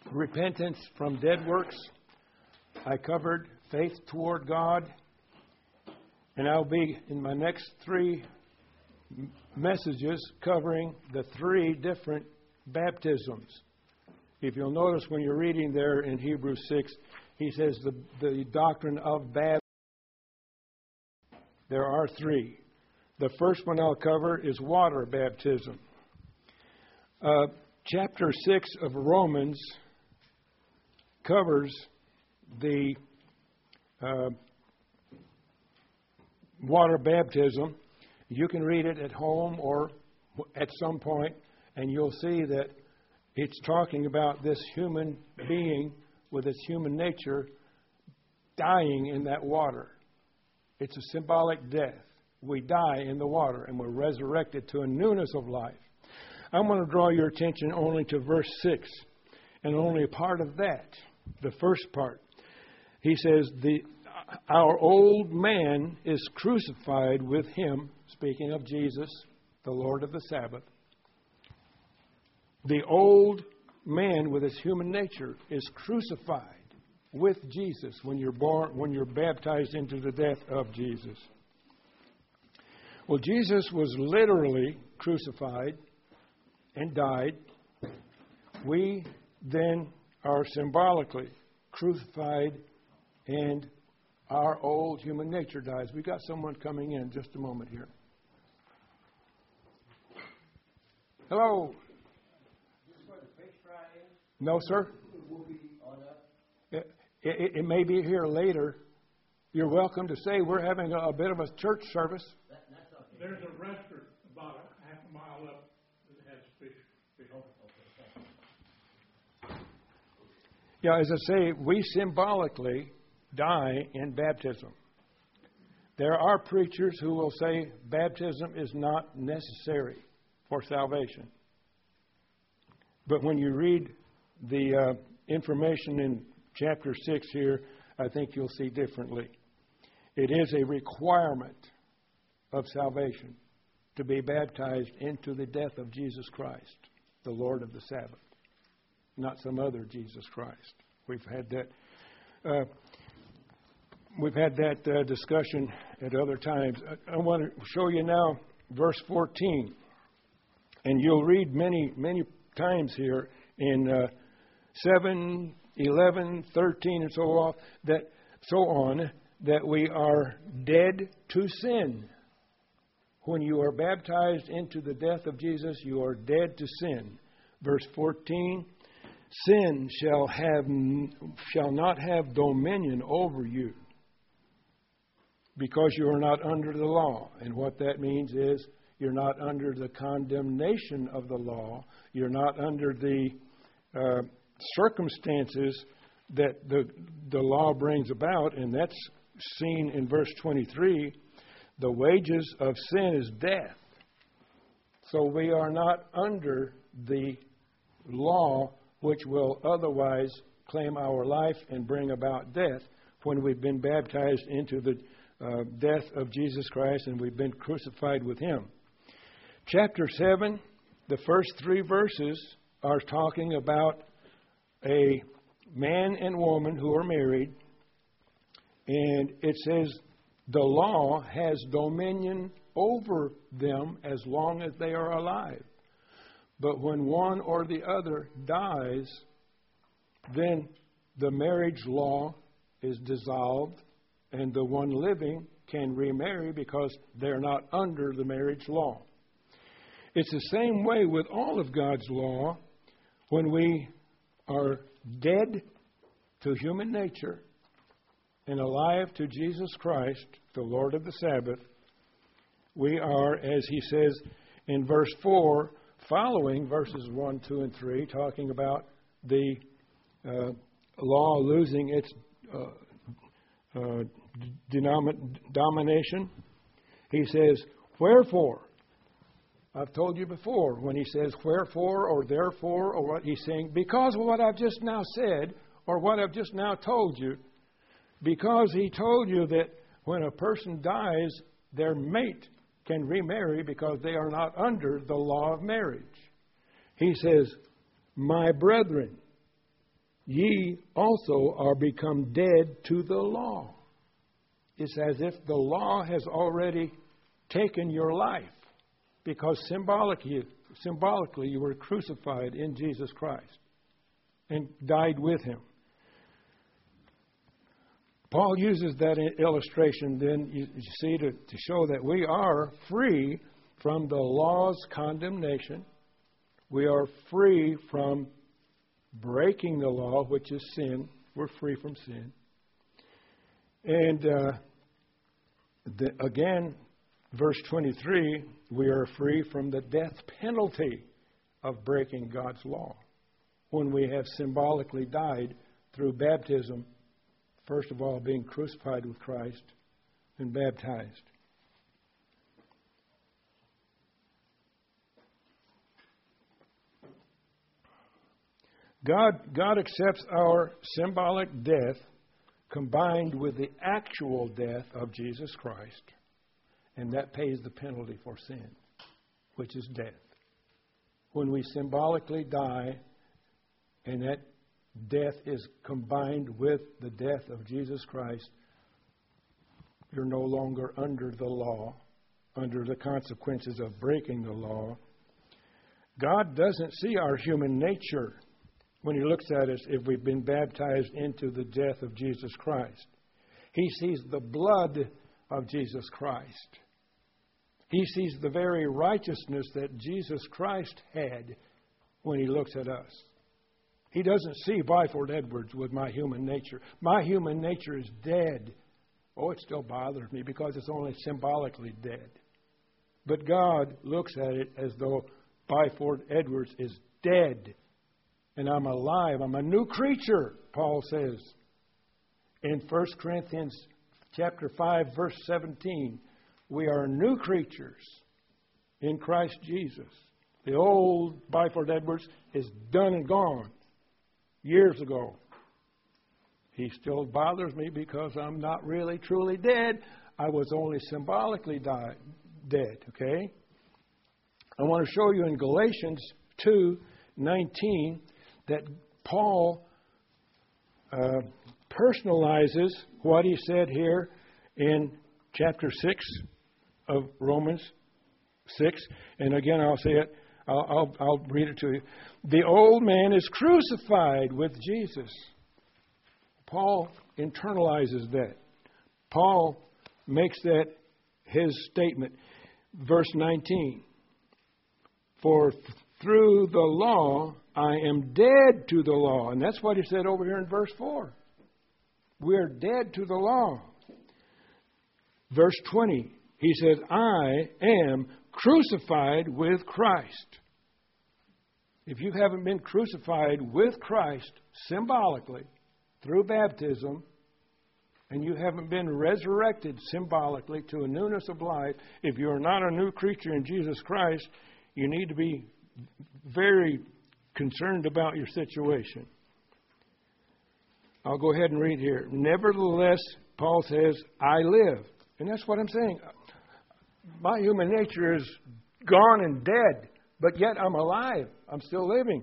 repentance from dead works. I covered faith toward God. And I'll be, in my next three messages, covering the three different baptisms. If you'll notice when you're reading there in Hebrews 6, he says the doctrine of baptism. There are three. The first one I'll cover is water baptism. Chapter 6 of Romans covers the water baptism. You can read it at home or at some point, and you'll see that it's talking about this human being with its human nature dying in that water. It's a symbolic death. We die in the water, and we're resurrected to a newness of life. I'm going to draw your attention only to verse 6, and only a part of that, the first part. He says, our old man is crucified with him, speaking of Jesus, the Lord of the Sabbath. The old man with his human nature is crucified with Jesus when you're baptized into the death of Jesus. Well, Jesus was literally crucified and died. We then are symbolically crucified, and our old human nature dies. We got someone coming in just a moment here. Hello. No, sir. It may be here later. You're welcome to say we're having a bit of a church service. There's a restaurant about a half a mile up that has fish. Yeah, as I say, we symbolically die in baptism. There are preachers who will say baptism is not necessary for salvation. But when you read the information in chapter 6 here, I think you'll see differently. It is a requirement of salvation to be baptized into the death of Jesus Christ, the Lord of the Sabbath, not some other Jesus Christ. We've had that discussion at other times. I want to show you now verse 14, and you'll read many times here in 7, 11, 13, and so on, that we are dead to sin. When you are baptized into the death of Jesus, you are dead to sin. Verse 14, sin shall not have dominion over you, because you are not under the law. And what that means is you're not under the condemnation of the law. You're not under the circumstances that the law brings about, and that's seen in verse 23. The wages of sin is death. So we are not under the law, which will otherwise claim our life and bring about death when we've been baptized into the death of Jesus Christ and we've been crucified with him. Chapter 7, the first 3 verses are talking about a man and woman who are married, and it says the law has dominion over them as long as they are alive. But when one or the other dies, then the marriage law is dissolved, and the one living can remarry because they're not under the marriage law. It's the same way with all of God's law. When we are dead to human nature and alive to Jesus Christ, the Lord of the Sabbath, we are, as he says in verse 4, following verses 1, 2, and 3, talking about the law losing its domination. He says, wherefore. I've told you before, when he says wherefore or therefore, or what he's saying, because of what I've just now said, or what I've just now told you, because he told you that when a person dies, their mate can remarry because they are not under the law of marriage. He says, my brethren, ye also are become dead to the law. It's as if the law has already taken your life, because symbolically you were crucified in Jesus Christ and died with Him. Paul uses that illustration then, you see, to show that we are free from the law's condemnation. We are free from breaking the law, which is sin. We're free from sin. And again, verse 23, we are free from the death penalty of breaking God's law when we have symbolically died through baptism, first of all being crucified with Christ and baptized. God accepts our symbolic death combined with the actual death of Jesus Christ, and that pays the penalty for sin, which is death. When we symbolically die and that death is combined with the death of Jesus Christ, you're no longer under the law, under the consequences of breaking the law. God doesn't see our human nature when He looks at us if we've been baptized into the death of Jesus Christ. He sees the blood of Jesus Christ. He sees the very righteousness that Jesus Christ had when He looks at us. He doesn't see Byford Edwards with my human nature. My human nature is dead. Oh, it still bothers me because it's only symbolically dead. But God looks at it as though Byford Edwards is dead. And I'm alive. I'm a new creature, Paul says. In 1 Corinthians chapter 5, verse 17, we are new creatures in Christ Jesus. The old Byford Edwards is done and gone years ago. He still bothers me because I'm not really truly dead. I was only symbolically dead, okay? I want to show you in Galatians 2:19 that Paul personalizes what he said here in chapter 6 of Romans 6. And again, I'll say it. I'll read it to you. The old man is crucified with Jesus. Paul internalizes that. Paul makes that his statement. Verse 19. For through the law I am dead to the law. And that's what he said over here in verse 4. We're dead to the law. Verse 20, he says, I am crucified with Christ. If you haven't been crucified with Christ symbolically through baptism, and you haven't been resurrected symbolically to a newness of life, if you're not a new creature in Jesus Christ, you need to be very concerned about your situation. I'll go ahead and read here. Nevertheless, Paul says, I live. And that's what I'm saying. My human nature is gone and dead, but yet I'm alive. I'm still living.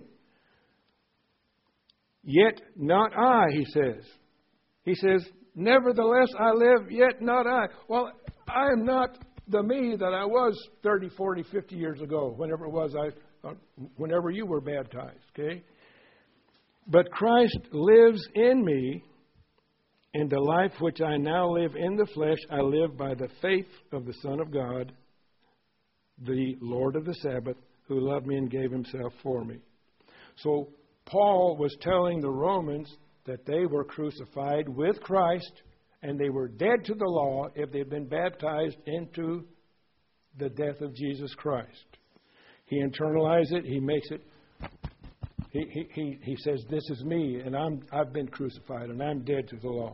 Yet not I, he says. He says, nevertheless I live, yet not I. Well, I am not the me that I was 30, 40, 50 years ago, whenever it was whenever you were baptized, okay? But Christ lives in me, and the life which I now live in the flesh, I live by the faith of the Son of God, the Lord of the Sabbath, who loved me and gave Himself for me. So Paul was telling the Romans that they were crucified with Christ, and they were dead to the law if they'd been baptized into the death of Jesus Christ. He internalized it. He makes it. He says, "This is me, and I've been crucified, and I'm dead to the law."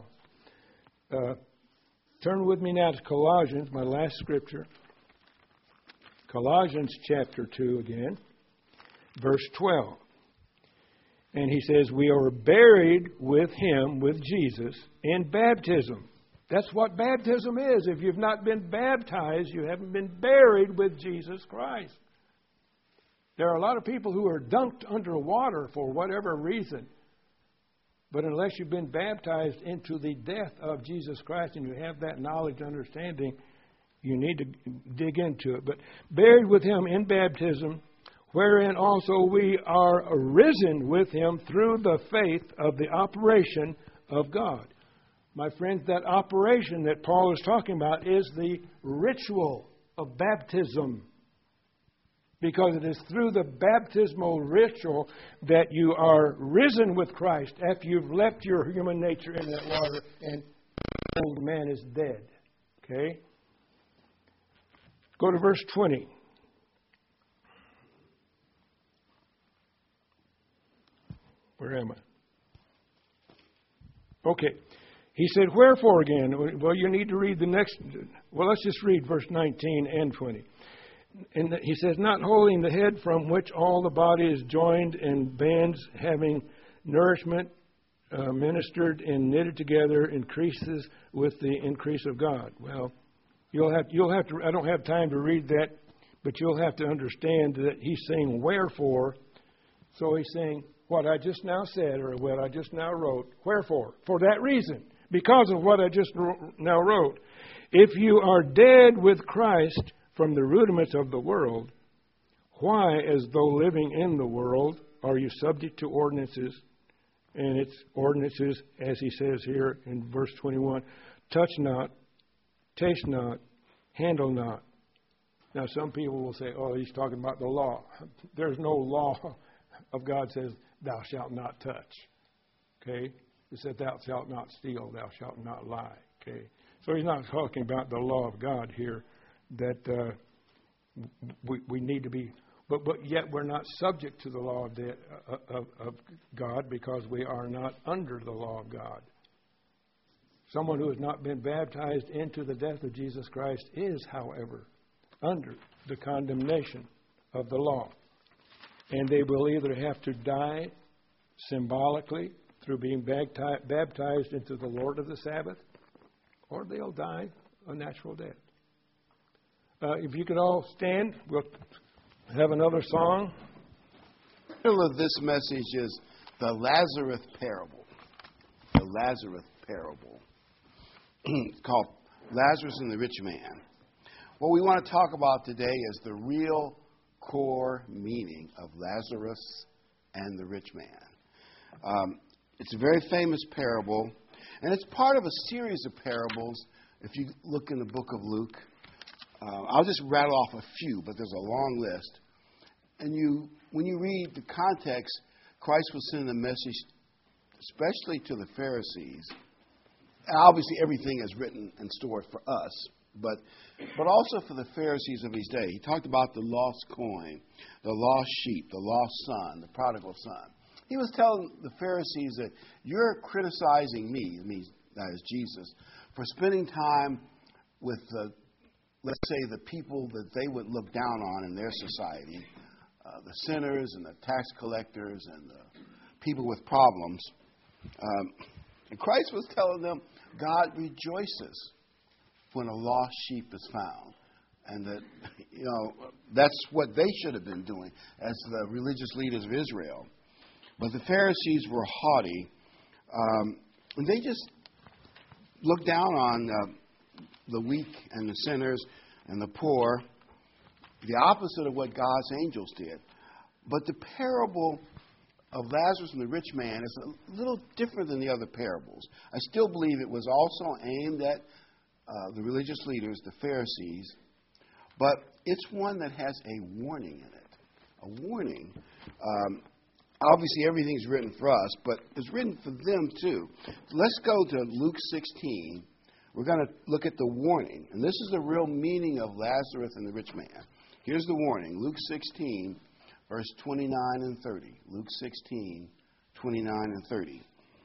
Turn with me now to Colossians, my last scripture. Colossians chapter 2 again, verse 12. And he says, we are buried with Him, with Jesus, in baptism. That's what baptism is. If you've not been baptized, you haven't been buried with Jesus Christ. There are a lot of people who are dunked under water for whatever reason. But unless you've been baptized into the death of Jesus Christ and you have that knowledge and understanding, you need to dig into it. But buried with him in baptism, wherein also we are risen with him through the faith of the operation of God. My friends, that operation that Paul is talking about is the ritual of baptism. Because it is through the baptismal ritual that you are risen with Christ after you've left your human nature in that water and old man is dead. Okay? Go to verse 20. Where am I? Okay. He said, wherefore again? Well, you need to read the next. Well, let's just read verse 19 and 20. And he says, not holding the head from which all the body is joined in bands, having nourishment ministered and knitted together, increases with the increase of God. Well, you'll have to. I don't have time to read that, but you'll have to understand that he's saying wherefore. So he's saying what I just now said or what I just now wrote. Wherefore? For that reason, because of what I just now wrote. If you are dead with Christ from the rudiments of the world, why, as though living in the world, are you subject to ordinances? And it's ordinances, as he says here in verse 21, touch not, taste not, handle not. Now, some people will say, oh, he's talking about the law. There's no law of God says, thou shalt not touch. Okay? It said, thou shalt not steal, thou shalt not lie. Okay? So he's not talking about the law of God here. That we need to be, but yet we're not subject to the law of God because we are not under the law of God. Someone who has not been baptized into the death of Jesus Christ is, however, under the condemnation of the law. And they will either have to die symbolically through being baptized into the Lord of the Sabbath, or they'll die a natural death. If you could all stand, we'll have another song. The title of this message is The Lazarus Parable. The Lazarus Parable. It's called Lazarus and the Rich Man. What we want to talk about today is the real core meaning of Lazarus and the rich man. It's a very famous parable, and it's part of a series of parables. If you look in the book of Luke, I'll just rattle off a few, but there's a long list. And when you read the context, Christ was sending a message, especially to the Pharisees. And obviously, everything is written and stored for us, but also for the Pharisees of his day. He talked about the lost coin, the lost sheep, the lost son, the prodigal son. He was telling the Pharisees that you're criticizing me, that is Jesus, for spending time with let's say, the people that they would look down on in their society, the sinners and the tax collectors and the people with problems. And Christ was telling them, God rejoices when a lost sheep is found. And that, that's what they should have been doing as the religious leaders of Israel. But the Pharisees were haughty. And they just looked down on the weak and the sinners and the poor, the opposite of what God's angels did. But the parable of Lazarus and the rich man is a little different than the other parables. I still believe it was also aimed at the religious leaders, the Pharisees, but it's one that has a warning in it. A warning. Obviously, everything's written for us, but it's written for them too. Let's go to Luke 16. We're going to look at the warning. And this is the real meaning of Lazarus and the rich man. Here's the warning. Luke 16, verse 29 and 30. Luke 16, 29 and 30.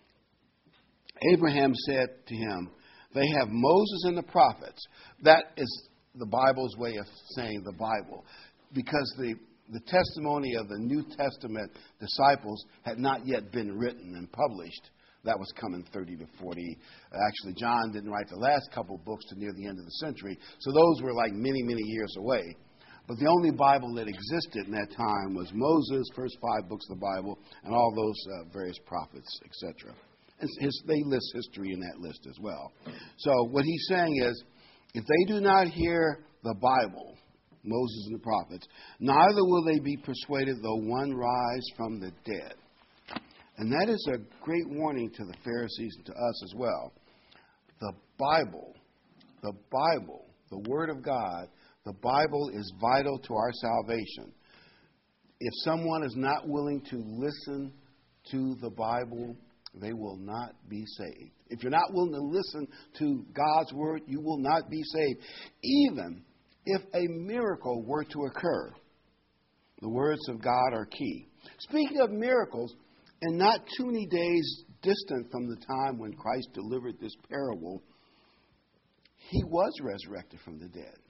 Abraham said to him, they have Moses and the prophets. That is the Bible's way of saying the Bible. Because the testimony of the New Testament disciples had not yet been written and published. That was coming 30 to 40. Actually, John didn't write the last couple of books to near the end of the century. So those were like many, many years away. But the only Bible that existed in that time was Moses, first 5 books of the Bible, and all those various prophets, etc. They list history in that list as well. So what he's saying is, if they do not hear the Bible, Moses and the prophets, neither will they be persuaded though one rise from the dead. And that is a great warning to the Pharisees and to us as well. The Bible, the Word of God, the Bible is vital to our salvation. If someone is not willing to listen to the Bible, they will not be saved. If you're not willing to listen to God's Word, you will not be saved. Even if a miracle were to occur, the words of God are key. Speaking of miracles, and not too many days distant from the time when Christ delivered this parable, he was resurrected from the dead.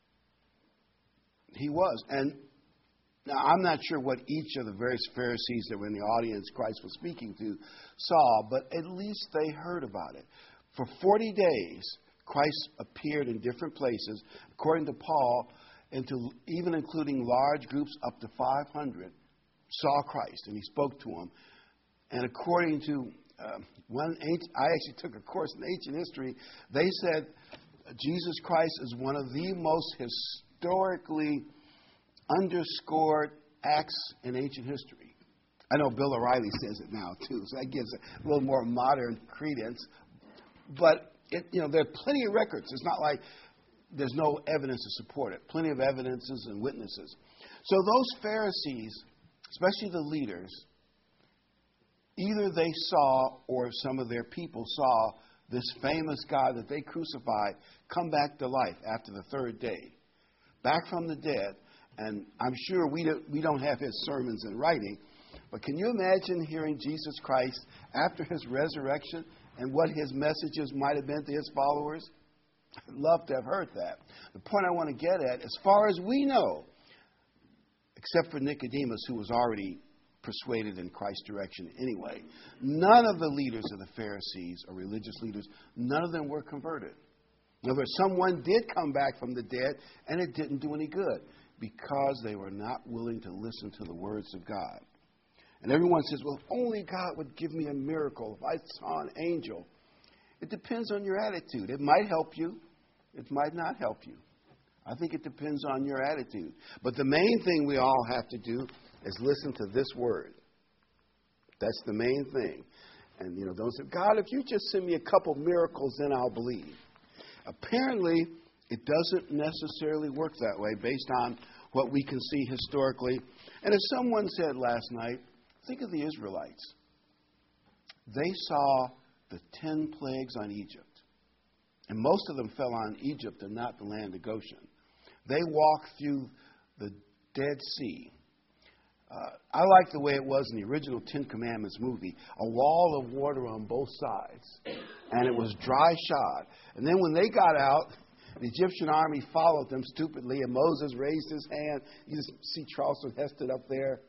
He was. And now, I'm not sure what each of the various Pharisees that were in the audience Christ was speaking to saw, but at least they heard about it. For 40 days, Christ appeared in different places, according to Paul, even including large groups up to 500, saw Christ, and he spoke to them. And according to I actually took a course in ancient history, they said Jesus Christ is one of the most historically underscored acts in ancient history. I know Bill O'Reilly says it now, too, so that gives it a little more modern credence. But, there are plenty of records. It's not like there's no evidence to support it. Plenty of evidences and witnesses. So those Pharisees, especially the leaders, either they saw or some of their people saw this famous God that they crucified come back to life after the third day, back from the dead. And I'm sure we don't have his sermons in writing, but can you imagine hearing Jesus Christ after his resurrection and what his messages might have been to his followers? I'd love to have heard that. The point I want to get at, as far as we know, except for Nicodemus, who was already persuaded in Christ's direction anyway, none of the leaders of the Pharisees or religious leaders, none of them were converted. In other words, someone did come back from the dead, and it didn't do any good because they were not willing to listen to the words of God. And everyone says, well, if only God would give me a miracle, if I saw an angel. It depends on your attitude. It might help you. It might not help you. I think it depends on your attitude. But the main thing we all have to do is listen to this word. That's the main thing. And, don't say, God, if you just send me a couple miracles, then I'll believe. Apparently, it doesn't necessarily work that way based on what we can see historically. And as someone said last night, think of the Israelites. They saw the 10 plagues on Egypt. And most of them fell on Egypt and not the land of Goshen. They walked through the Dead Sea. I like the way it was in the original Ten Commandments movie. A wall of water on both sides. And it was dry shod. And then when they got out, the Egyptian army followed them stupidly, and Moses raised his hand. You just see Charleston Heston up there.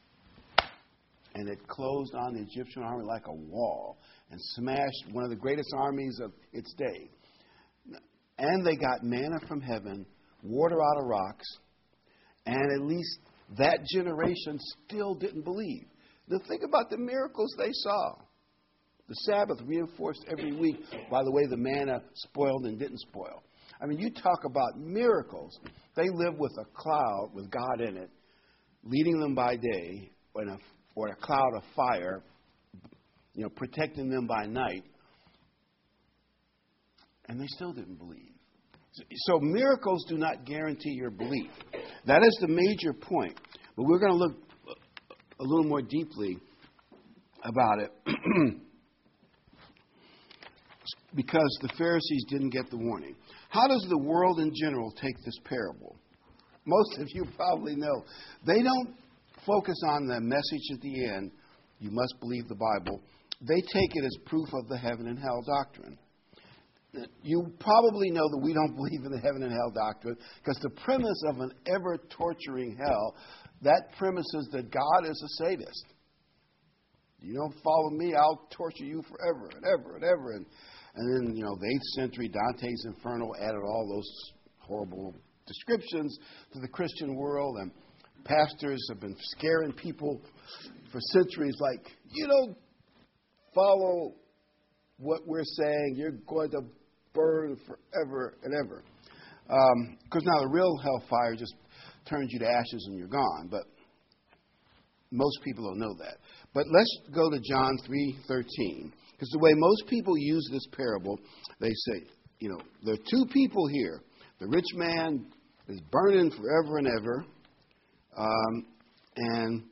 And it closed on the Egyptian army like a wall and smashed one of the greatest armies of its day. And they got manna from heaven, water out of rocks, and at least that generation still didn't believe. Now think about the miracles they saw. The Sabbath reinforced every week by the way the manna spoiled and didn't spoil. I mean, you talk about miracles. They lived with a cloud with God in it, leading them by day, or a cloud of fire, protecting them by night. And they still didn't believe. So miracles do not guarantee your belief. That is the major point. But we're going to look a little more deeply about it because the Pharisees didn't get the warning. How does the world in general take this parable? Most of you probably know. They don't focus on the message at the end, you must believe the Bible. They take it as proof of the heaven and hell doctrine. You probably know that we don't believe in the heaven and hell doctrine because the premise of an ever-torturing hell, that premise is that God is a sadist. You don't follow me, I'll torture you forever and ever and ever. And then, the 8th century Dante's Inferno added all those horrible descriptions to the Christian world, and pastors have been scaring people for centuries like, you don't follow what we're saying. You're going to burn forever and ever. Because now the real hellfire just turns you to ashes and you're gone. But most people don't know that. But let's go to John 3:13. Because the way most people use this parable, they say, there are two people here. The rich man is burning forever and ever. And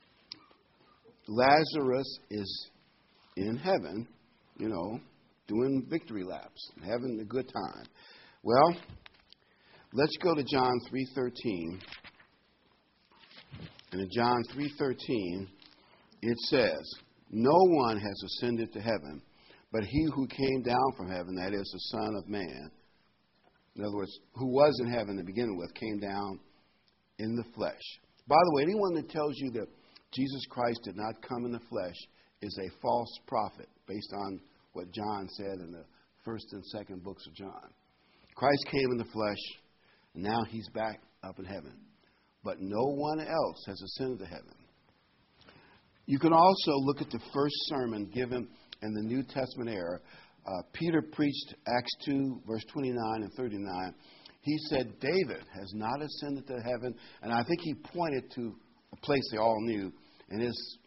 Lazarus is in heaven, doing victory laps, having a good time. Well, let's go to John 3:13. And in John 3:13, it says, "No one has ascended to heaven, but he who came down from heaven, that is the Son of Man." In other words, who was in heaven to begin with, came down in the flesh. By the way, anyone that tells you that Jesus Christ did not come in the flesh is a false prophet, based on what John said in the first and second books of John. Christ came in the flesh, and now he's back up in heaven. But no one else has ascended to heaven. You can also look at the first sermon given in the New Testament era. Peter preached Acts 2, verse 29 and 39. He said David has not ascended to heaven, and I think he pointed to a place they all knew, and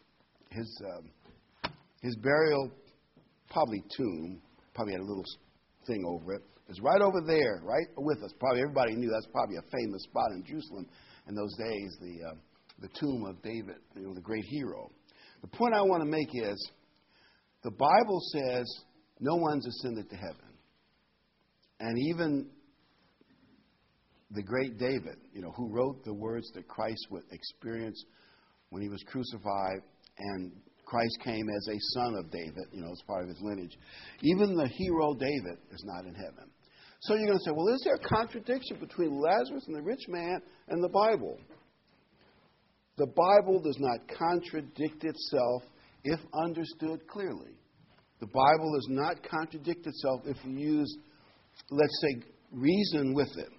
his burial, probably tomb, probably had a little thing over it. It's right over there, right with us. Probably everybody knew that's probably a famous spot in Jerusalem in those days, the tomb of David, the great hero. The point I want to make is the Bible says no one's ascended to heaven. And even the great David, who wrote the words that Christ would experience when he was crucified, and Christ came as a son of David, as part of his lineage. Even the hero David is not in heaven. So you're going to say, well, is there a contradiction between Lazarus and the rich man and the Bible? The Bible does not contradict itself if understood clearly. The Bible does not contradict itself if you use, let's say, reason with it.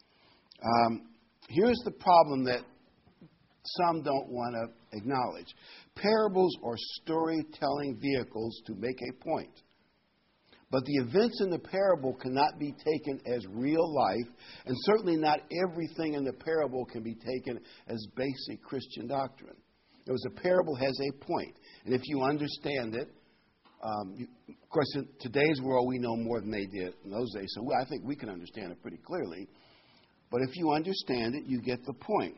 Here's the problem that some don't want to acknowledge. Parables are storytelling vehicles to make a point. But the events in the parable cannot be taken as real life, and certainly not everything in the parable can be taken as basic Christian doctrine. A parable has a point, and if you understand it, of course, in today's world, we know more than they did in those days, so I think we can understand it pretty clearly. But if you understand it, you get the point.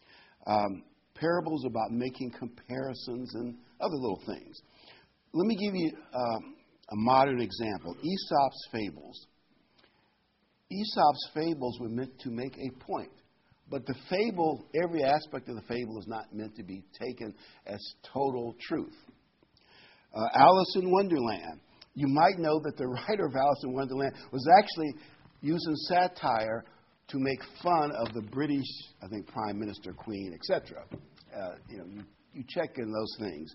Parables about making comparisons and other little things. Let me give you a modern example. Aesop's fables. Aesop's fables were meant to make a point. But the fable, every aspect of the fable is not meant to be taken as total truth. Alice in Wonderland. You might know that the writer of Alice in Wonderland was actually using satire to make fun of the British, I think, Prime Minister, Queen, etc. You check in those things.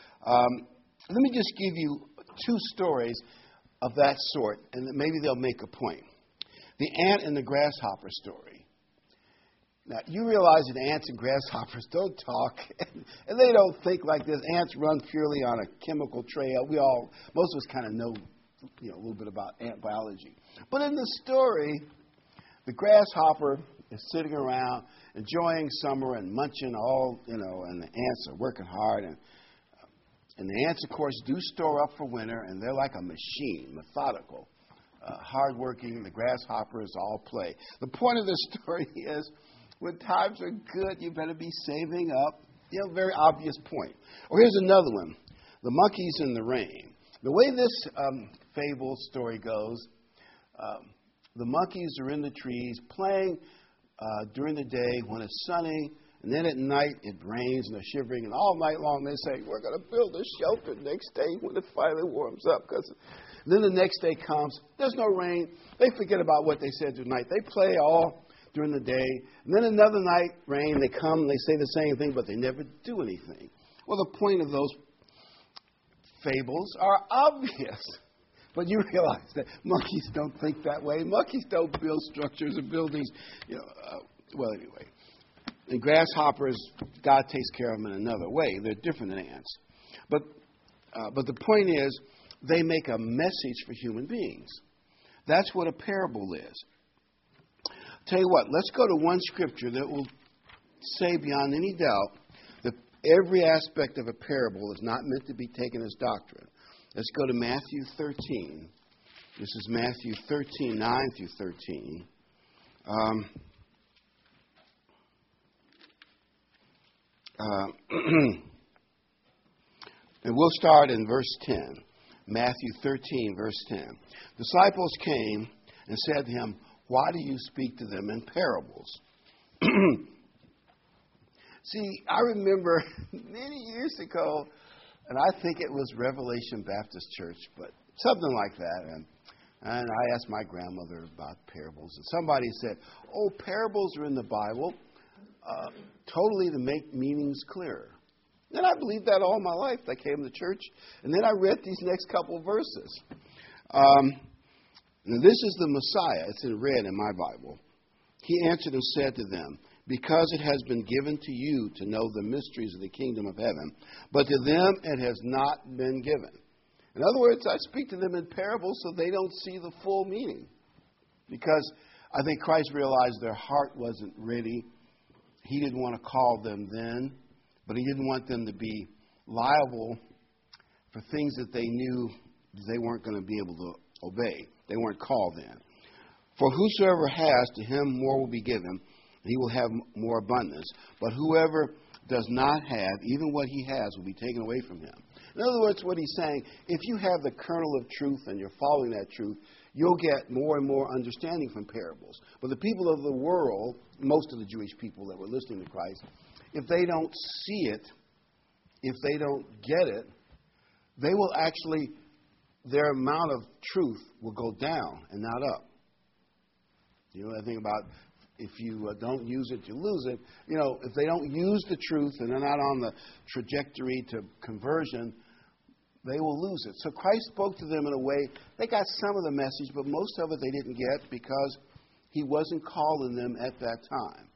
Let me just give you two stories of that sort, and maybe they'll make a point. The ant and the grasshopper story. Now, you realize that ants and grasshoppers don't talk, and they don't think like this. Ants run purely on a chemical trail. Most of us kind of know, a little bit about ant biology. But in the story, the grasshopper is sitting around enjoying summer and munching and the ants are working hard. And the ants, of course, do store up for winter, and they're like a machine, methodical, hardworking. The grasshoppers all play. The point of this story is, when times are good, you better be saving up. Very obvious point. Or here's another one. The monkeys in the rain. The way this fable story goes, the monkeys are in the trees playing during the day when it's sunny, and then at night it rains and they're shivering, and all night long they say, we're going to build a shelter next day when it finally warms up. Then the next day comes, there's no rain. They forget about what they said tonight. They play all during the day, and then another night, rain, they come and they say the same thing, but they never do anything. Well, the point of those fables are obvious. But you realize that monkeys don't think that way. Monkeys don't build structures and buildings. Well, anyway. And grasshoppers, God takes care of them in another way. They're different than ants. But the point is, they make a message for human beings. That's what a parable is. Tell you what, let's go to one scripture that will say beyond any doubt that every aspect of a parable is not meant to be taken as doctrine. Let's go to Matthew 13. This is Matthew 13, 9 through 13. And we'll start in verse 10. Matthew 13, verse 10. Disciples came and said to him, "Why do you speak to them in parables?" See, I remember many years ago, and I think it was Revelation Baptist Church, but something like that. And I asked my grandmother about parables, and somebody said, "Oh, parables are in the Bible totally to make meanings clearer." And I believed that all my life. I came to church, and then I read these next couple of verses. Now this is the Messiah. It's in red in my Bible. He answered and said to them, "Because it has been given to you to know the mysteries of the kingdom of heaven, but to them it has not been given." In other words, I speak to them in parables so they don't see the full meaning. Because I think Christ realized their heart wasn't ready. He didn't want to call them then, but he didn't want them to be liable for things that they knew they weren't going to be able to obey. They weren't called then. "For whosoever has, to him more will be given, and he will have more abundance. But whoever does not have, even what he has will be taken away from him." In other words, what he's saying, if you have the kernel of truth and you're following that truth, you'll get more and more understanding from parables. But the people of the world, most of the Jewish people that were listening to Christ, if they don't see it, if they don't get it, they will actually, their amount of truth will go down and not up. You know, I think about if you don't use it, you lose it. You know, if they don't use the truth and they're not on the trajectory to conversion, they will lose it. So Christ spoke to them in a way, they got some of the message, but most of it they didn't get because he wasn't calling them at that time.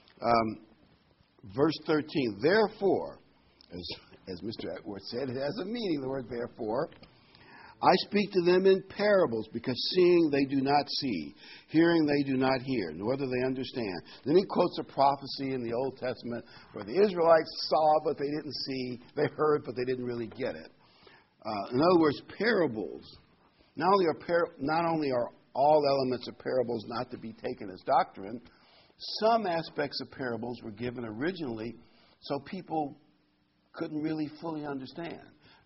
Verse 13, "Therefore," as Mr. Atwood said, it has a meaning, the word therefore, "I speak to them in parables, because seeing they do not see, hearing they do not hear, nor do they understand." Then he quotes a prophecy in the Old Testament where the Israelites saw but they didn't see, they heard but they didn't really get it. In other words, parables, not only are all elements of parables not to be taken as doctrine, some aspects of parables were given originally so people couldn't really fully understand.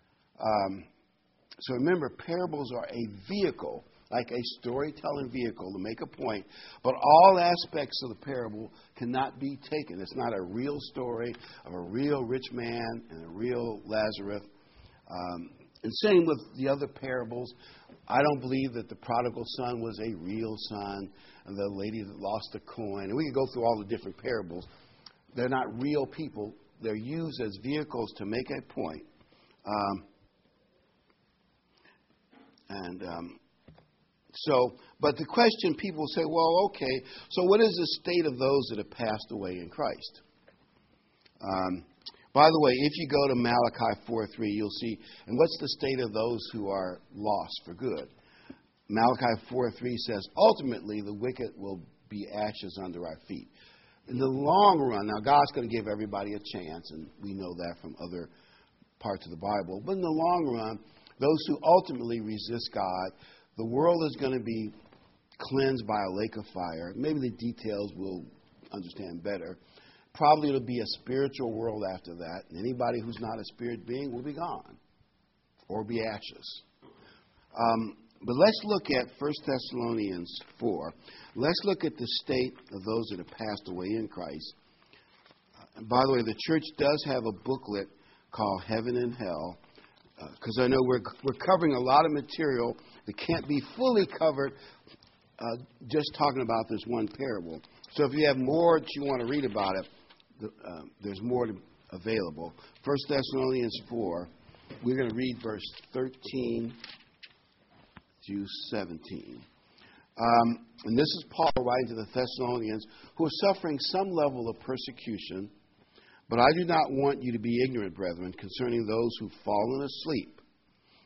So remember, parables are a vehicle, like a storytelling vehicle to make a point, but all aspects of the parable cannot be taken. It's not a real story of a real rich man and a real Lazarus. And same with the other parables. I don't believe that the prodigal son was a real son, and the lady that lost a coin. And we can go through all the different parables. They're not real people. They're used as vehicles to make a point. But the question, people say, well, okay, so what is the state of those that have passed away in Christ? By the way, if you go to Malachi 4:3, you'll see, and what's the state of those who are lost for good? Malachi 4:3 says, ultimately the wicked will be ashes under our feet. In the long run, now God's going to give everybody a chance, and we know that from other parts of the Bible, but in the long run, those who ultimately resist God, the world is going to be cleansed by a lake of fire. Maybe the details we'll understand better. Probably it'll be a spiritual world after that, and anybody who's not a spirit being will be gone or be ashes. But let's look at 1 Thessalonians 4. Let's look at the state of those that have passed away in Christ. And by the way, the church does have a booklet called Heaven and Hell, because I know we're covering a lot of material that can't be fully covered just talking about this one parable. So if you have more that you want to read about it, there's more available. 1 Thessalonians 4, we're going to read verse 13 through 17. And this is Paul writing to the Thessalonians who are suffering some level of persecution. "But I do not want you to be ignorant, brethren, concerning those who've fallen asleep,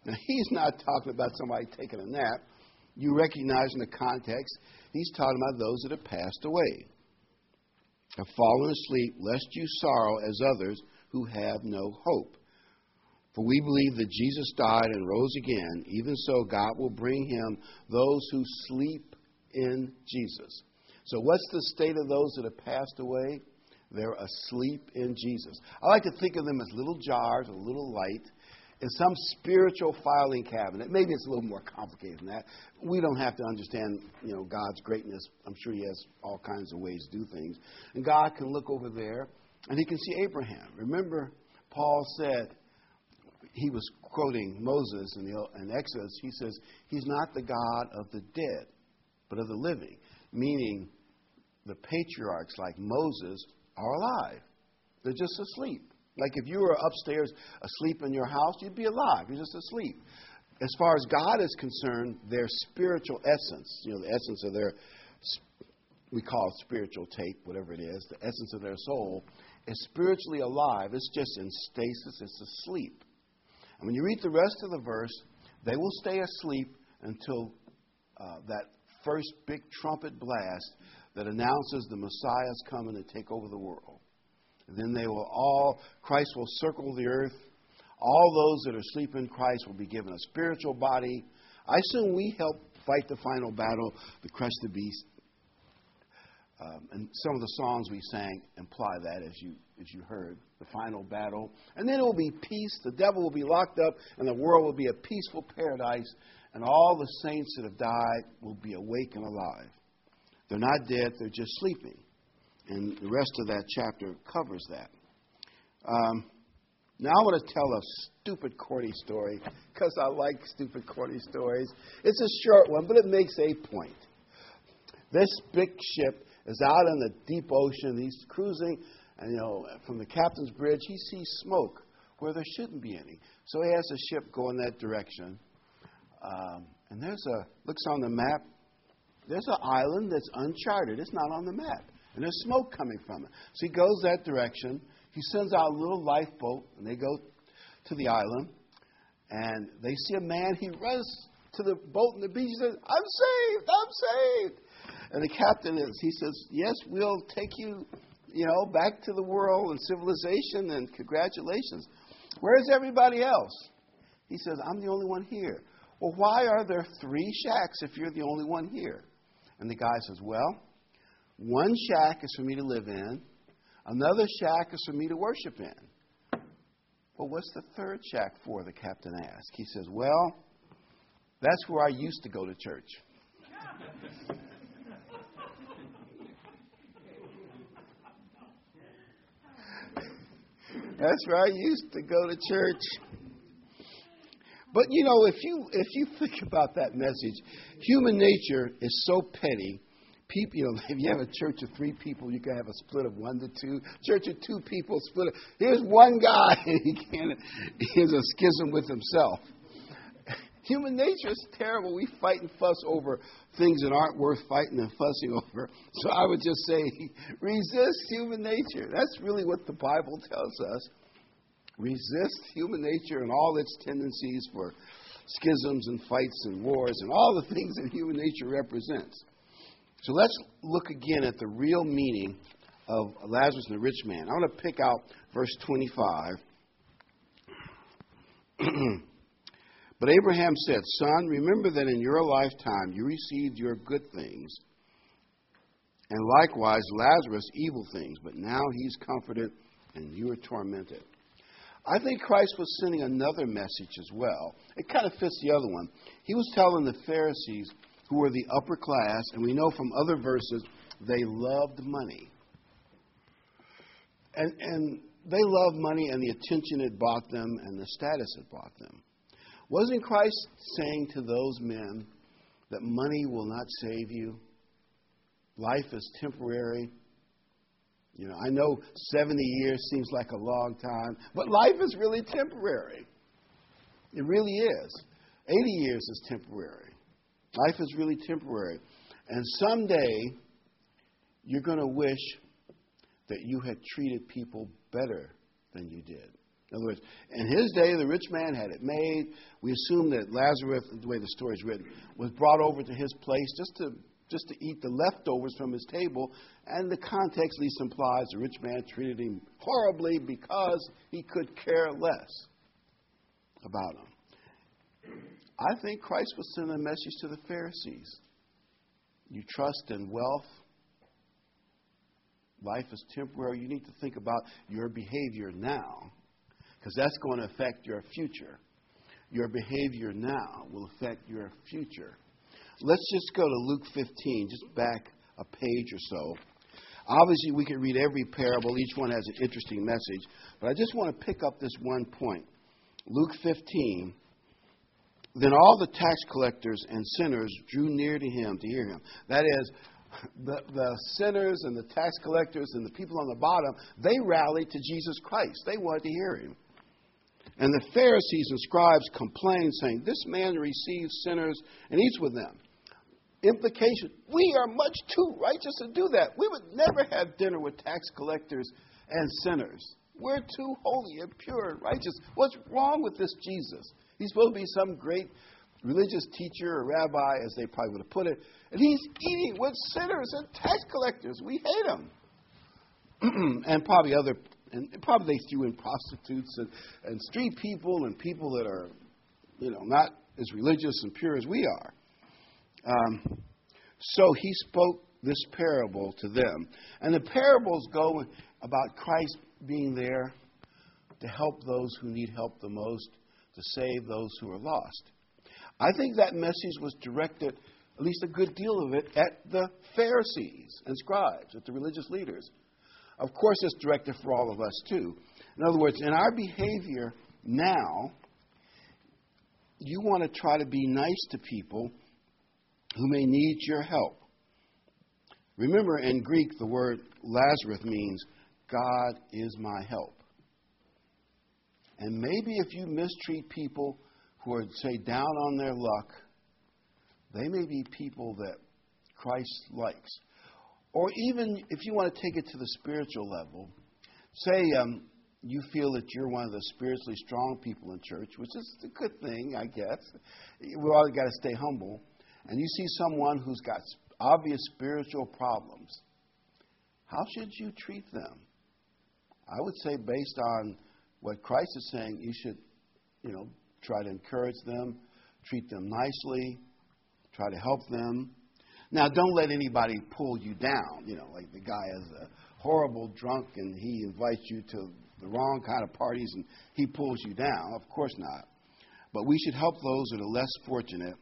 Now, he's not talking about somebody taking a nap. You recognize in the context, he's talking about those that have passed away, have fallen asleep, lest you sorrow as others who have no hope. For we believe that Jesus died and rose again. Even so, God will bring him those who sleep in Jesus. So what's the state of those that have passed away? They're asleep in Jesus. I like to think of them as little jars, a little light, in some spiritual filing cabinet. Maybe it's a little more complicated than that. We don't have to understand, God's greatness. I'm sure he has all kinds of ways to do things. And God can look over there, and he can see Abraham. Remember, Paul said, he was quoting Moses in Exodus. He says, he's not the God of the dead, but of the living. Meaning, the patriarchs like Moses are alive. They're just asleep. Like if you were upstairs asleep in your house, you'd be alive. You're just asleep. As far as God is concerned, their spiritual essence, the essence of their, we call it spiritual tape, whatever it is, the essence of their soul, is spiritually alive. It's just in stasis. It's asleep. And when you read the rest of the verse, they will stay asleep until that first big trumpet blast that announces the Messiah is coming to take over the world. And then Christ will circle the earth. All those that are asleep in Christ will be given a spiritual body. I assume we help fight the final battle, the crush the beast. And some of the songs we sang imply that, as you heard, the final battle. And then it will be peace. The devil will be locked up, and the world will be a peaceful paradise. And all the saints that have died will be awake and alive. They're not dead, they're just sleeping. And the rest of that chapter covers that. Now I want to tell a stupid, corny story, because I like stupid, corny stories. It's a short one, but it makes a point. This big ship is out in the deep ocean. He's cruising, and from the captain's bridge, he sees smoke where there shouldn't be any. So he has the ship go in that direction. And looks on the map, there's an island that's uncharted. It's not on the map. And there's smoke coming from it. So he goes that direction. He sends out a little lifeboat, and they go to the island. And they see a man. He runs to the boat on the beach. He says, I'm saved, I'm saved. And the captain he says, yes, we'll take you, back to the world and civilization, and congratulations. Where's everybody else? He says, I'm the only one here. Well, why are there 3 shacks if you're the only one here? And the guy says, well, one shack is for me to live in. Another shack is for me to worship in. Well, what's the 3rd shack for, the captain asked. He says, well, that's where I used to go to church. That's where I used to go to church. But, if you think about that message, human nature is so petty. People, if you have a church of 3 people, you can have a split of 1 to 2. Church of 2 people, split of... Here's one guy, and he has a schism with himself. Human nature is terrible. We fight and fuss over things that aren't worth fighting and fussing over. So I would just say, resist human nature. That's really what the Bible tells us. Resist human nature and all its tendencies for schisms and fights and wars and all the things that human nature represents. So let's look again at the real meaning of Lazarus and the rich man. I want to pick out verse 25. But Abraham said, son, remember that in your lifetime you received your good things, and likewise Lazarus evil things, but now he's comforted and you are tormented. I think Christ was sending another message as well. It kind of fits the other one. He was telling the Pharisees, who were the upper class, and we know from other verses, they loved money. And they loved money and the attention it bought them and the status it bought them. Wasn't Christ saying to those men that money will not save you? Life is temporary. I know 70 years seems like a long time, but life is really temporary. It really is. 80 years is temporary. Life is really temporary. And someday, you're going to wish that you had treated people better than you did. In other words, in his day, the rich man had it made. We assume that Lazarus, the way the story is written, was brought over to his place just to eat the leftovers from his table. And the context at least implies the rich man treated him horribly because he could care less about him. I think Christ was sending a message to the Pharisees. You trust in wealth. Life is temporary. You need to think about your behavior now, because that's going to affect your future. Your behavior now will affect your future. Let's just go to Luke 15, just back a page or so. Obviously, we could read every parable. Each one has an interesting message. But I just want to pick up this one point. Luke 15. Then all the tax collectors and sinners drew near to him to hear him. That is, the sinners and the tax collectors and the people on the bottom, they rallied to Jesus Christ. They wanted to hear him. And the Pharisees and scribes complained, saying, this man receives sinners and eats with them. Implication, we are much too righteous to do that. We would never have dinner with tax collectors and sinners. We're too holy and pure and righteous. What's wrong with this Jesus? He's supposed to be some great religious teacher or rabbi, as they probably would have put it. And he's eating with sinners and tax collectors. We hate him. And probably they threw in prostitutes and street people and people that are, not as religious and pure as we are. So he spoke this parable to them. And the parables go about Christ being there to help those who need help the most, to save those who are lost. I think that message was directed, at least a good deal of it, at the Pharisees and scribes, at the religious leaders. Of course, it's directed for all of us, too. In other words, in our behavior now, you want to try to be nice to people who may need your help. Remember, in Greek, the word Lazarus means, God is my help. And maybe if you mistreat people who are, say, down on their luck, they may be people that Christ likes. Or even if you want to take it to the spiritual level, say you feel that you're one of the spiritually strong people in church, which is a good thing, I guess. We all got to stay humble. And you see someone who's got obvious spiritual problems. How should you treat them? I would say based on what Christ is saying, you should, try to encourage them, treat them nicely, try to help them. Now, don't let anybody pull you down. Like the guy is a horrible drunk and he invites you to the wrong kind of parties and he pulls you down. Of course not. But we should help those that are less fortunate.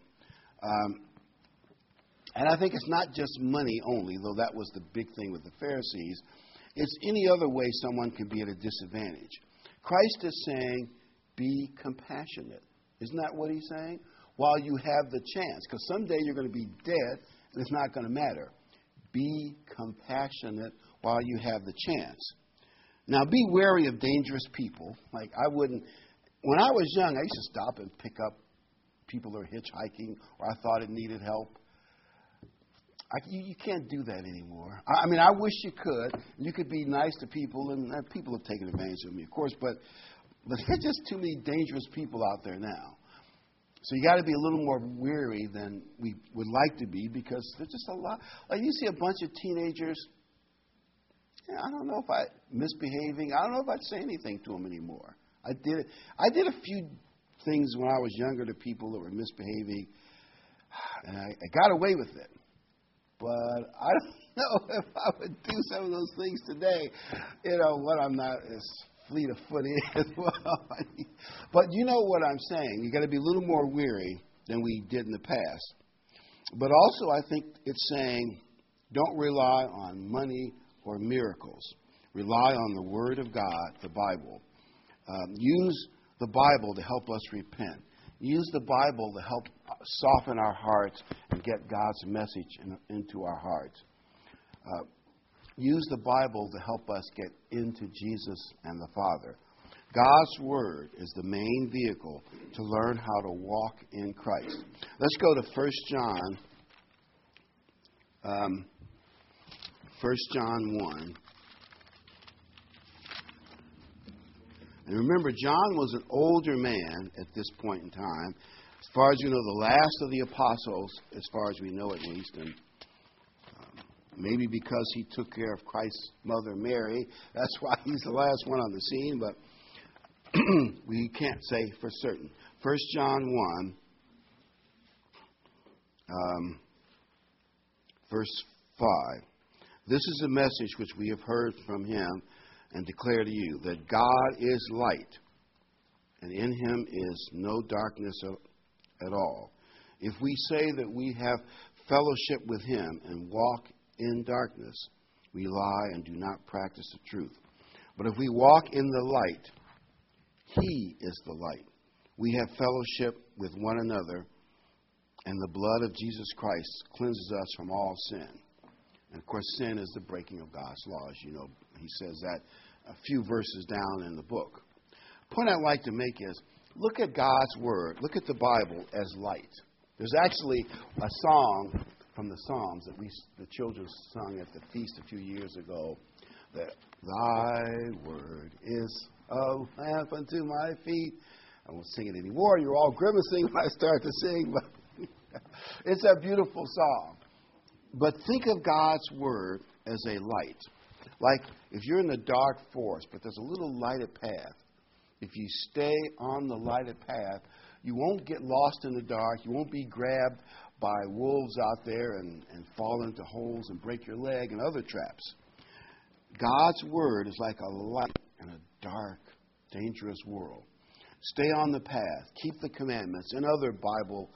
And I think it's not just money only, though that was the big thing with the Pharisees. It's any other way someone can be at a disadvantage. Christ is saying, be compassionate. Isn't that what he's saying? While you have the chance, because someday you're going to be dead and it's not going to matter. Be compassionate while you have the chance. Now, be wary of dangerous people. Like when I was young, I used to stop and pick up people that were hitchhiking or I thought it needed help. You can't do that anymore. I wish you could. You could be nice to people, and people have taken advantage of me, of course, but there's just too many dangerous people out there now. So you got to be a little more wary than we would like to be, because there's just a lot. Like you see a bunch of teenagers. I don't know if misbehaving. I don't know if I'd say anything to them anymore. I did a few things when I was younger to people that were misbehaving, and I got away with it. But I don't know if I would do some of those things today. What I'm not as fleet of foot as well. But you know what I'm saying. You got to be a little more wary than we did in the past. But also, I think it's saying, don't rely on money or miracles. Rely on the Word of God, the Bible. Use the Bible to help us repent. Use the Bible to help soften our hearts and get God's message into our hearts. Use the Bible to help us get into Jesus and the Father. God's Word is the main vehicle to learn how to walk in Christ. Let's go to 1 John. 1 John 1. And remember, John was an older man at this point in time. As far as you know, the last of the apostles, as far as we know at least. And maybe because he took care of Christ's mother Mary, that's why he's the last one on the scene. But we can't say for certain. 1 John 1, verse 5. This is a message which we have heard from him and declare to you, that God is light, and in him is no darkness at all. If we say that we have fellowship with him and walk in darkness, we lie and do not practice the truth. But if we walk in the light, he is the light. We have fellowship with one another, and the blood of Jesus Christ cleanses us from all sin. And, of course, sin is the breaking of God's laws. You know, he says that a few verses down in the book. The point I'd like to make is, look at God's Word. Look at the Bible as light. There's actually a song from the Psalms that the children sung at the feast a few years ago, that Thy Word is a lamp unto my feet. I won't sing it anymore. You're all grimacing when I start to sing, but it's a beautiful song. But think of God's Word as a light. Like if you're in the dark forest, but there's a little lighted path. If you stay on the lighted path, you won't get lost in the dark. You won't be grabbed by wolves out there and fall into holes and break your leg and other traps. God's Word is like a light in a dark, dangerous world. Stay on the path. Keep the commandments and other Bible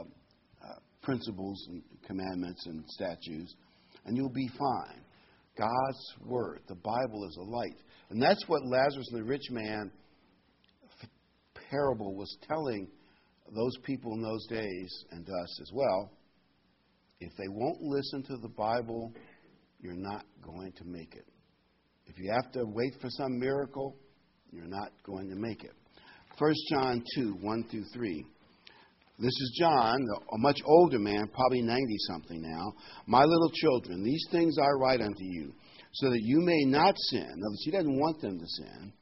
principles and commandments and statutes, and you'll be fine. God's Word, the Bible, is a light. And that's what Lazarus and the rich man parable was telling those people in those days, and us as well. If they won't listen to the Bible, you're not going to make it. If you have to wait for some miracle, you're not going to make it. 1 John 2, 1 through 3. This is John, a much older man, probably 90-something now. My little children, these things I write unto you, so that you may not sin. In other words, he doesn't want them to sin.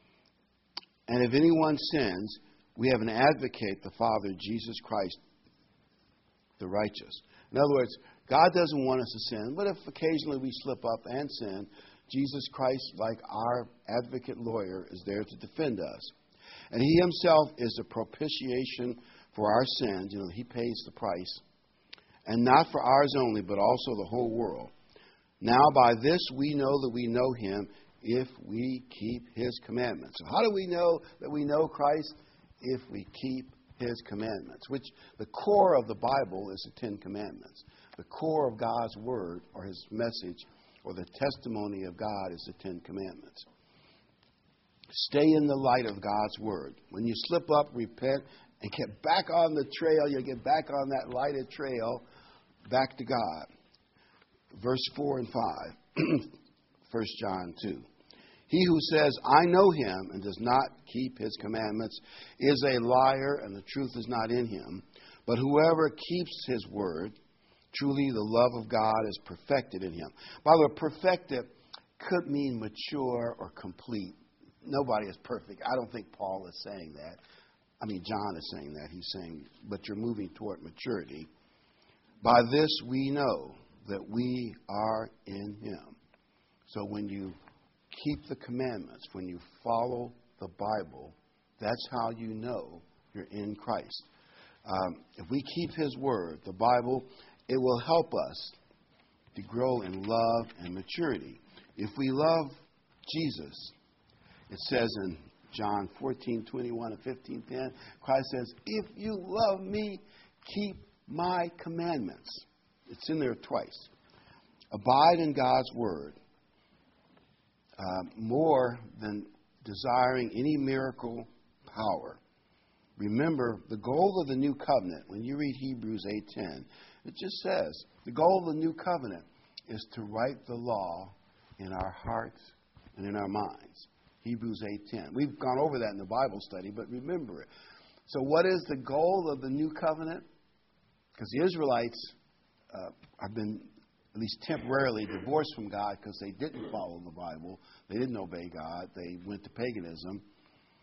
And if anyone sins, we have an advocate, the Father, Jesus Christ, the righteous. In other words, God doesn't want us to sin, but if occasionally we slip up and sin, Jesus Christ, like our advocate lawyer, is there to defend us. And he himself is a propitiation for our sins. You know, he pays the price. And not for ours only, but also the whole world. Now by this we know that we know him, if we keep his commandments. So how do we know that we know Christ? If we keep his commandments, which the core of the Bible is the Ten Commandments. The core of God's Word, or his message, or the testimony of God, is the Ten Commandments. Stay in the light of God's Word. When you slip up, repent, and get back on the trail. You'll get back on that lighted trail, back to God. Verse 4 and 5, 1 John 2. He who says, I know him, and does not keep his commandments, is a liar, and the truth is not in him. But whoever keeps his word, truly the love of God is perfected in him. By the way, perfected could mean mature or complete. Nobody is perfect. I don't think Paul is saying that. I mean, John is saying that. He's saying, but you're moving toward maturity. By this we know that we are in him. So when you keep the commandments, when you follow the Bible, that's how you know you're in Christ. If we keep his word, the Bible, it will help us to grow in love and maturity. If we love Jesus, it says in John 14:21 and 15:10, Christ says, if you love me, keep my commandments. It's in there twice. Abide in God's word. More than desiring any miracle power. Remember, the goal of the new covenant, when you read Hebrews 8:10, it just says, the goal of the new covenant is to write the law in our hearts and in our minds. Hebrews 8:10. We've gone over that in the Bible study, but remember it. So what is the goal of the new covenant? Because the Israelites have been at least temporarily divorced from God because they didn't follow the Bible. They didn't obey God. They went to paganism.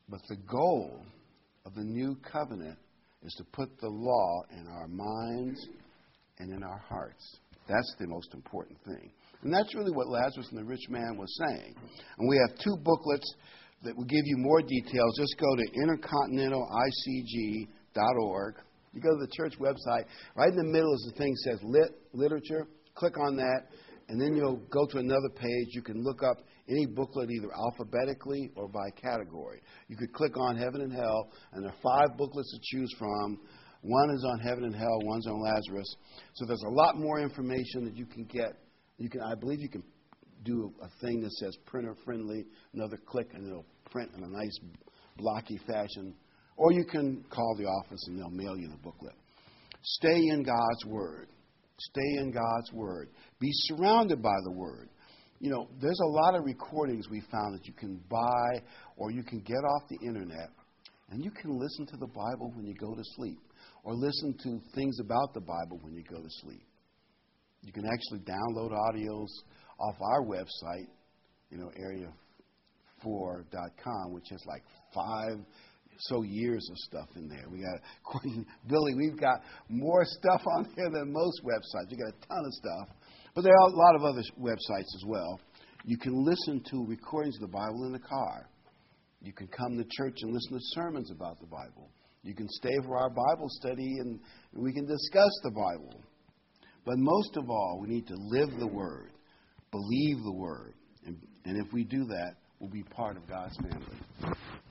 But the goal of the new covenant is to put the law in our minds and in our hearts. That's the most important thing. And that's really what Lazarus and the rich man was saying. And we have 2 booklets that will give you more details. Just go to intercontinentalicg.org. You go to the church website. Right in the middle is the thing that says literature. Click on that, and then you'll go to another page. You can look up any booklet either alphabetically or by category. You could click on Heaven and Hell, and there are 5 booklets to choose from. One is on Heaven and Hell, one's on Lazarus. So there's a lot more information that you can get. I believe you can do a thing that says printer friendly, another click, and it'll print in a nice blocky fashion. Or you can call the office and they'll mail you the booklet. Stay in God's Word. Stay in God's Word. Be surrounded by the Word. You know, there's a lot of recordings we found that you can buy or you can get off the internet, and you can listen to the Bible when you go to sleep, or listen to things about the Bible when you go to sleep. You can actually download audios off our website, area4.com, which has like 5 years of stuff in there. Billy, we've got more stuff on there than most websites. We've got a ton of stuff. But there are a lot of other websites as well. You can listen to recordings of the Bible in the car. You can come to church and listen to sermons about the Bible. You can stay for our Bible study and we can discuss the Bible. But most of all, we need to live the Word, believe the Word. And if we do that, we'll be part of God's family.